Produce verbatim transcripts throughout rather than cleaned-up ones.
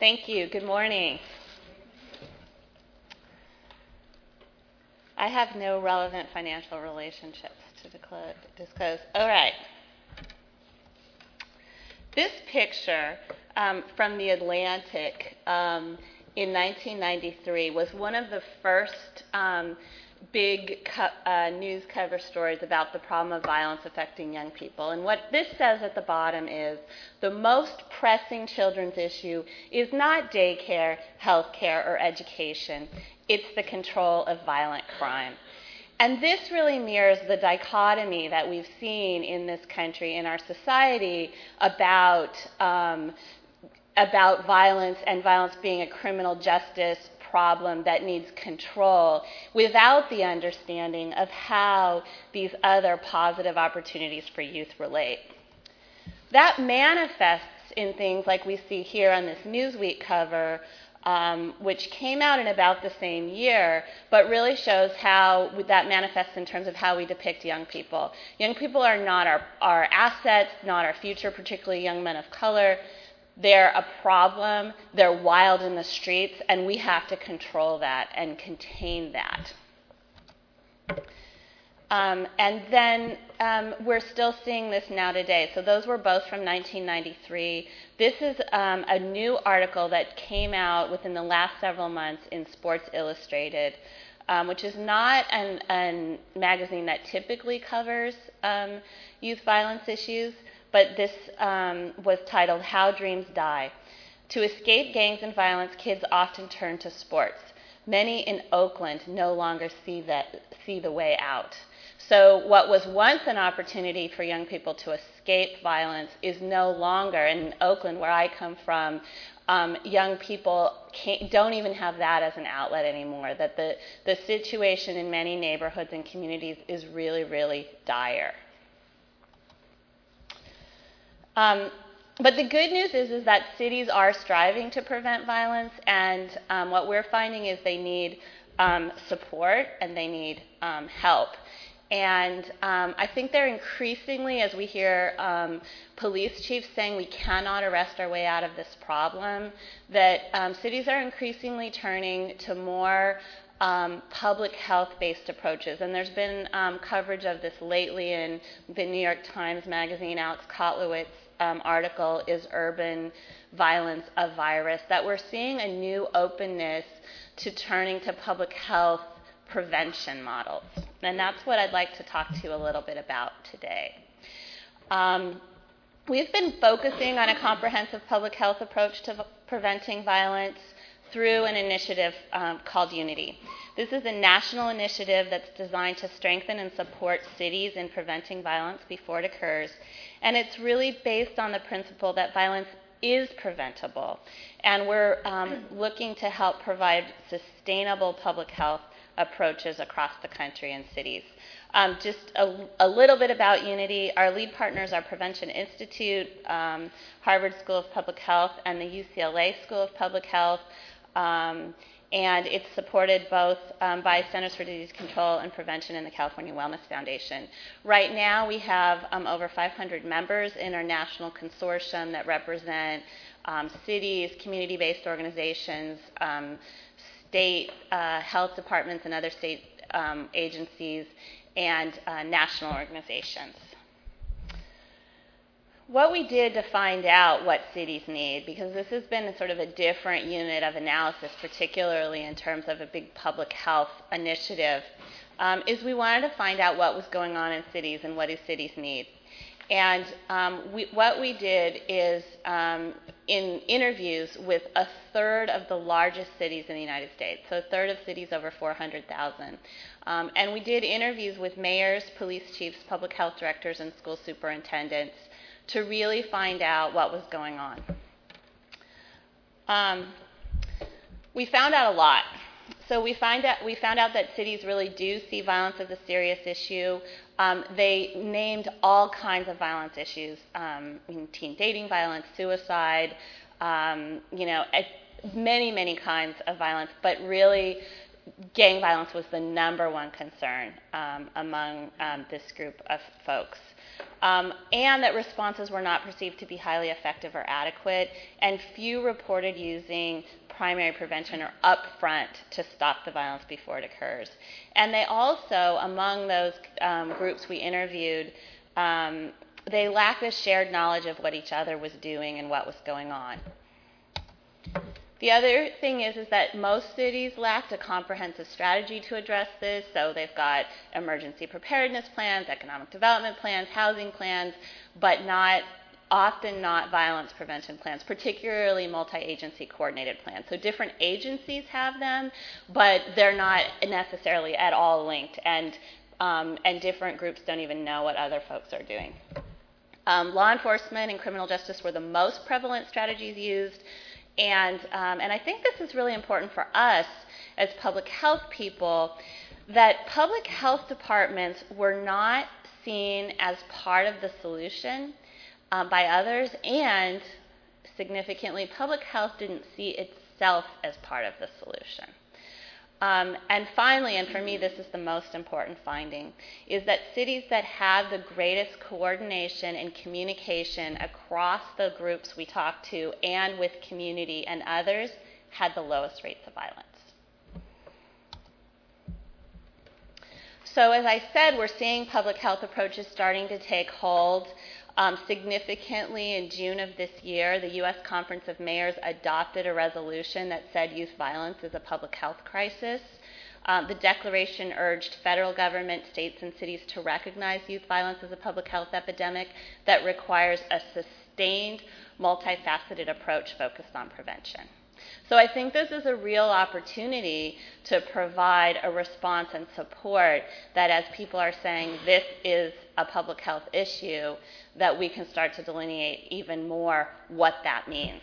Thank you. Good morning. I have no relevant financial relationships to disclose. All right. This picture um, from The Atlantic um, in nineteen ninety-three was one of the first um, big co- uh, news cover stories about the problem of violence affecting young people. And what this says at the bottom is the most pressing children's issue is not daycare, healthcare, or education. It's the control of violent crime. And this really mirrors the dichotomy that we've seen in this country, in our society, about um, about violence and violence being a criminal justice problem that needs control, without the understanding of how these other positive opportunities for youth relate. That manifests in things like we see here on this Newsweek cover, Um, which came out in about the same year, but really shows how that manifests in terms of how we depict young people. Young people are not our, our assets, not our future, particularly young men of color. They're a problem, they're wild in the streets, and we have to control that and contain that. Um, and then um, we're still seeing this now today. So those were both from nineteen ninety-three. This is um, a new article that came out within the last several months in Sports Illustrated, um, which is not an, an magazine that typically covers um, youth violence issues, but this um, was titled How Dreams Die. To escape gangs and violence, kids often turn to sports. Many in Oakland no longer see that see the way out. So what was once an opportunity for young people to escape violence is no longer. In Oakland, where I come from, um, young people can't, don't even have that as an outlet anymore, that the, the situation in many neighborhoods and communities is really, really dire. Um, But the good news is, is that cities are striving to prevent violence, and um, what we're finding is they need um, support and they need um, help. And um, I think they're increasingly, as we hear um, police chiefs saying we cannot arrest our way out of this problem, that um, cities are increasingly turning to more Um, public health-based approaches. And there's been um, coverage of this lately in the New York Times Magazine. Alex Kotlowitz um, article, Is Urban Violence a Virus? That we're seeing a new openness to turning to public health prevention models. And that's what I'd like to talk to you a little bit about today. Um, we've been focusing on a comprehensive public health approach to v- preventing violence through an initiative um, called Unity. This is a national initiative that's designed to strengthen and support cities in preventing violence before it occurs. And it's really based on the principle that violence is preventable. And we're um, looking to help provide sustainable public health approaches across the country and cities. Um, just a, a little bit about Unity. Our lead partners are Prevention Institute, um, Harvard School of Public Health, and the U C L A School of Public Health. Um, and it's supported both um, by Centers for Disease Control and Prevention and the California Wellness Foundation. Right now we have um, over five hundred members in our national consortium that represent um, cities, community-based organizations, um, state uh, health departments and other state um, agencies, and uh, national organizations. What we did to find out what cities need, because this has been sort of a different unit of analysis, particularly in terms of a big public health initiative, um, is we wanted to find out what was going on in cities and what do cities need. And um, we, what we did is um, in interviews with a third of the largest cities in the United States, so a third of cities over four hundred thousand. Um, and we did interviews with mayors, police chiefs, public health directors, and school superintendents to really find out what was going on. Um, we found out a lot. So we find out we found out that cities really do see violence as a serious issue. Um, they named all kinds of violence issues: um, teen dating violence, suicide, um, you know, many, many kinds of violence. But really, gang violence was the number one concern um, among um, this group of folks. um, and that responses were not perceived to be highly effective or adequate, and few reported using primary prevention or upfront to stop the violence before it occurs. And they also, among those um, groups we interviewed, um, they lacked a shared knowledge of what each other was doing and what was going on. The other thing is, is that most cities lacked a comprehensive strategy to address this. So they've got emergency preparedness plans, economic development plans, housing plans, but not often not violence prevention plans, particularly multi-agency coordinated plans. So different agencies have them, but they're not necessarily at all linked, and um, and different groups don't even know what other folks are doing. Um, law enforcement and criminal justice were the most prevalent strategies used, and um, and I think this is really important for us as public health people, that public health departments were not seen as part of the solution Um, by others, and significantly, public health didn't see itself as part of the solution. Um, and finally, and for me this is the most important finding, is that cities that had the greatest coordination and communication across the groups we talked to and with community and others had the lowest rates of violence. So as I said, we're seeing public health approaches starting to take hold. Um, significantly, in June of this year, the U S Conference of Mayors adopted a resolution that said youth violence is a public health crisis. Um, the declaration urged federal government, states, and cities to recognize youth violence as a public health epidemic that requires a sustained, multifaceted approach focused on prevention. So I think this is a real opportunity to provide a response and support that, as people are saying this is a public health issue, that we can start to delineate even more what that means.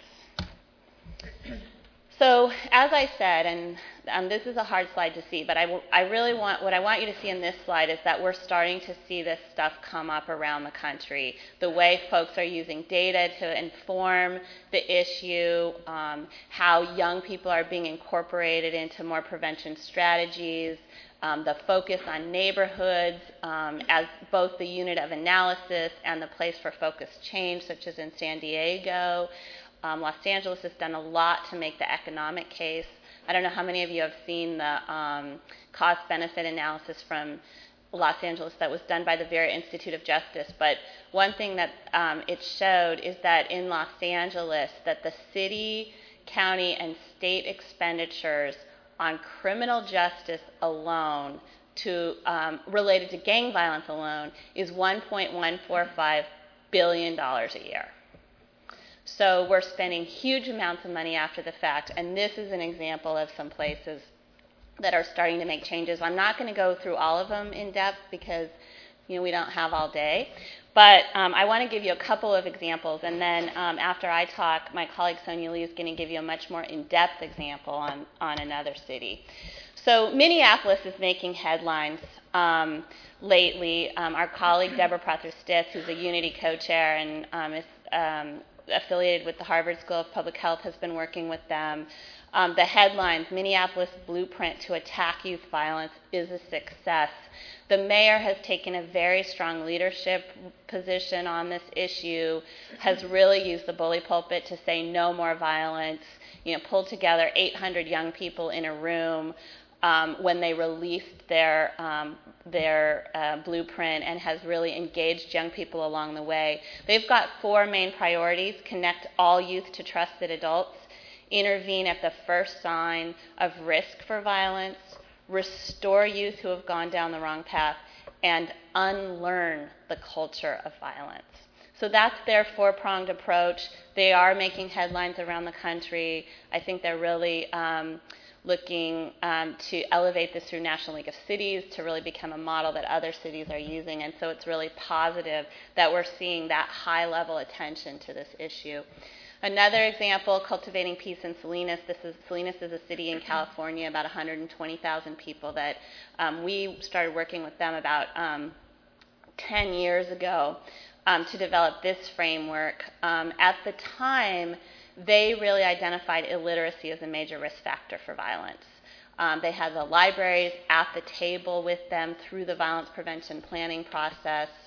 So as I said, and um, this is a hard slide to see, but I, w- I really want, what I want you to see in this slide is that we're starting to see this stuff come up around the country. The way folks are using data to inform the issue, um, how young people are being incorporated into more prevention strategies, um, the focus on neighborhoods um, as both the unit of analysis and the place for focused change, such as in San Diego. Um, Los Angeles has done a lot to make the economic case. I don't know how many of you have seen the um, cost-benefit analysis from Los Angeles that was done by the Vera Institute of Justice, but one thing that um, it showed is that in Los Angeles, that the city, county, and state expenditures on criminal justice alone to um, related to gang violence alone is one point one four five billion dollars a year. So we're spending huge amounts of money after the fact, and this is an example of some places that are starting to make changes. I'm not going to go through all of them in depth because, you know, we don't have all day, but um, I want to give you a couple of examples, and then um, after I talk, my colleague Sonia Lee is going to give you a much more in-depth example on, on another city. So Minneapolis is making headlines um, lately. Um, our colleague Deborah Prather-Stith, who's a Unity co-chair and um, is um, affiliated with the Harvard School of Public Health, has been working with them. Um, the headlines, Minneapolis Blueprint to Attack Youth Violence is a Success. The mayor has taken a very strong leadership position on this issue, has really used the bully pulpit to say no more violence, you know, pulled together eight hundred young people in a room um, when they released their um, their uh, blueprint, and has really engaged young people along the way. They've got four main priorities: connect all youth to trusted adults, intervene at the first sign of risk for violence, restore youth who have gone down the wrong path, and unlearn the culture of violence. So that's their four-pronged approach. They are making headlines around the country. I think they're really um, looking um, to elevate this through National League of Cities to really become a model that other cities are using. And so it's really positive that we're seeing that high-level attention to this issue. Another example, Cultivating Peace in Salinas. This is Salinas is a city in California, about one hundred twenty thousand people that um, we started working with them about um, ten years ago um, to develop this framework. Um, at the time, they really identified illiteracy as a major risk factor for violence. Um, they had the libraries at the table with them through the violence prevention planning process.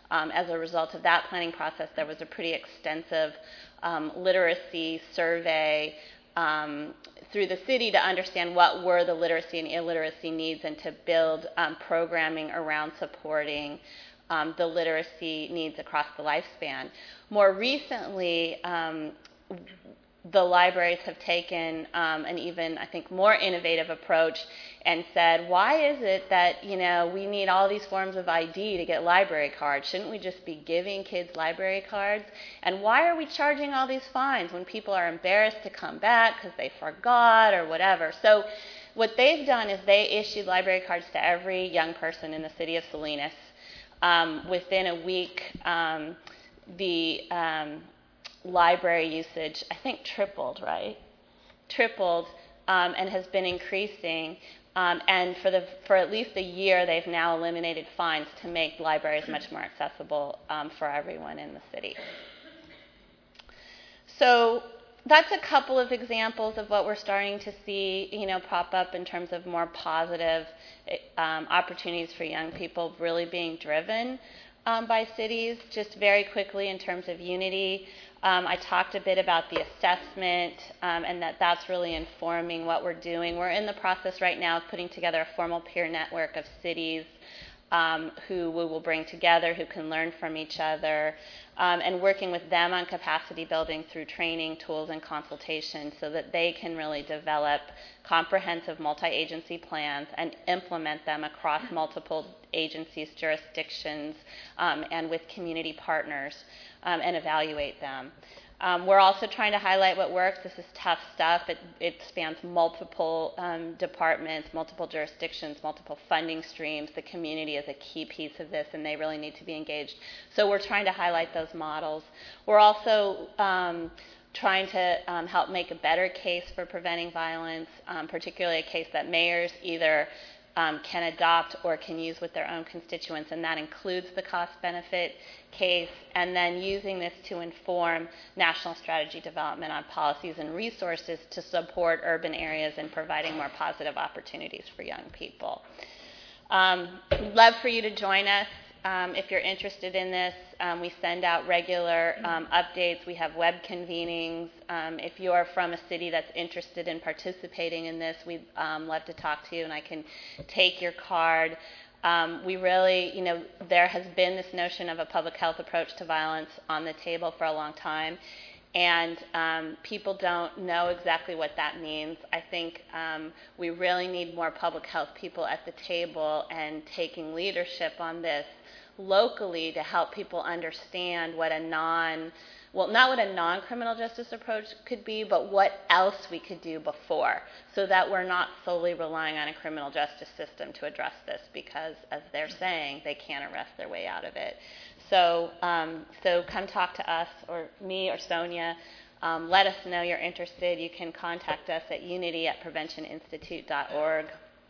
Um, as a result of that planning process, there was a pretty extensive um, literacy survey um, through the city to understand what were the literacy and illiteracy needs and to build um, programming around supporting um, the literacy needs across the lifespan. More recently, um, the libraries have taken um, an even, I think, more innovative approach and said, why is it that, you know, we need all these forms of I D to get library cards? Shouldn't we just be giving kids library cards? And why are we charging all these fines when people are embarrassed to come back because they forgot or whatever? So what they've done is they issued library cards to every young person in the city of Salinas. Um, within a week, um, the um, library usage, I think, tripled, right? Tripled um, and has been increasing. Um, and for the for at least a year, they've now eliminated fines to make libraries much more accessible um, for everyone in the city. So that's a couple of examples of what we're starting to see, you know, pop up in terms of more positive um, opportunities for young people really being driven um, by cities. Just very quickly in terms of Unity, um, I talked a bit about the assessment um, and that that's really informing what we're doing. We're in the process right now of putting together a formal peer network of cities Um, who we will bring together, who can learn from each other, um, and working with them on capacity building through training, tools, and consultation so that they can really develop comprehensive multi-agency plans and implement them across multiple agencies, jurisdictions, um, and with community partners, um, and evaluate them. Um, we're also trying to highlight what works. This is tough stuff. It, it spans multiple um, departments, multiple jurisdictions, multiple funding streams. The community is a key piece of this, and they really need to be engaged. So we're trying to highlight those models. We're also um, trying to um, help make a better case for preventing violence, um, particularly a case that mayors either Um, can adopt or can use with their own constituents, and that includes the cost-benefit case, and then using this to inform national strategy development on policies and resources to support urban areas in providing more positive opportunities for young people. Um, love for you to join us. Um, if you're interested in this, um, we send out regular um, updates. We have web convenings. Um, if you're from a city that's interested in participating in this, we'd um, love to talk to you, and I can take your card. Um, we really, you know, there has been this notion of a public health approach to violence on the table for a long time, and um, people don't know exactly what that means. I think um, we really need more public health people at the table and taking leadership on this locally to help people understand what a non, well, not what a non-criminal justice approach could be, but what else we could do before, so that we're not solely relying on a criminal justice system to address this, because, as they're saying, they can't arrest their way out of it. So, um, so come talk to us, or me, or Sonia. Um, let us know you're interested. You can contact us at unity at prevention institute dot org.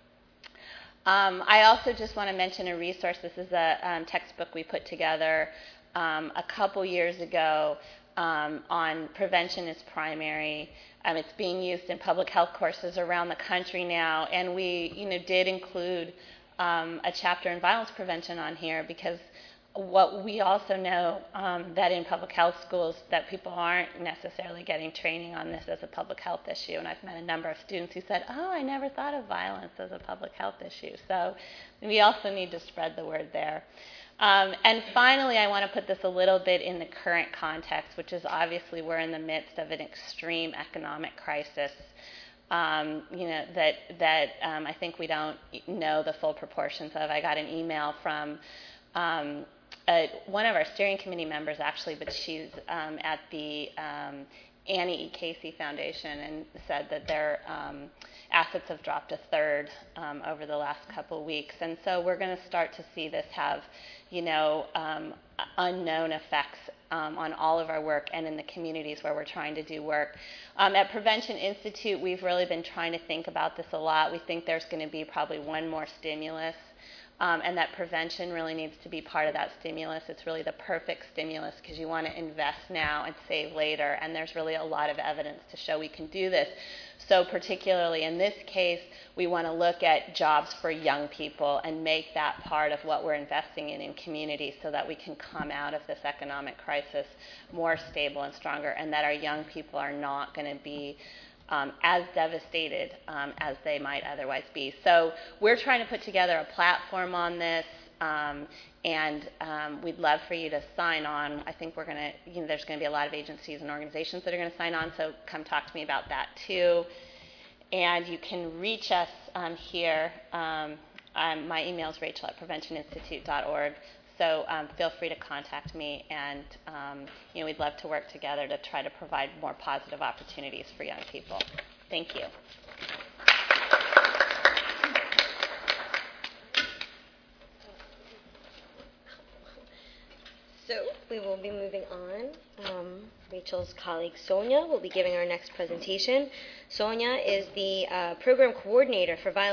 Um, I also just want to mention a resource. This is a um, textbook we put together um, a couple years ago um, on prevention is primary. Um, it's being used in public health courses around the country now, and we, you know, did include um, a chapter in violence prevention on here because what we also know um, that in public health schools that people aren't necessarily getting training on this as a public health issue, and I've met a number of students who said, oh, I never thought of violence as a public health issue. So we also need to spread the word there. Um, and finally, I want to put this a little bit in the current context, which is obviously we're in the midst of an extreme economic crisis. Um, you know, that, that um, I think we don't know the full proportions of. I got an email from um, Uh, one of our steering committee members, actually, but she's um, at the um, Annie E. Casey Foundation, and said that their um, assets have dropped a third um, over the last couple of weeks. And so we're going to start to see this have, you know, um, unknown effects um, on all of our work and in the communities where we're trying to do work. Um, at Prevention Institute, we've really been trying to think about this a lot. We think there's going to be probably one more stimulus um, and that prevention really needs to be part of that stimulus. It's really the perfect stimulus because you want to invest now and save later, and there's really a lot of evidence to show we can do this. So particularly in this case, we want to look at jobs for young people and make that part of what we're investing in in communities so that we can come out of this economic crisis more stable and stronger, and that our young people are not going to be um, as devastated um, as they might otherwise be. So we're trying to put together a platform on this, um, and um, we'd love for you to sign on. I think we're going to, you know, there's going to be a lot of agencies and organizations that are going to sign on, so come talk to me about that too. And you can reach us um, here. Um, um, my email is rachel at prevention institute dot org. So um, feel free to contact me, and um, you know, we'd love to work together to try to provide more positive opportunities for young people. Thank you. So we will be moving on. Um, Rachel's colleague Sonia will be giving our next presentation. Sonia is the uh, program coordinator for violence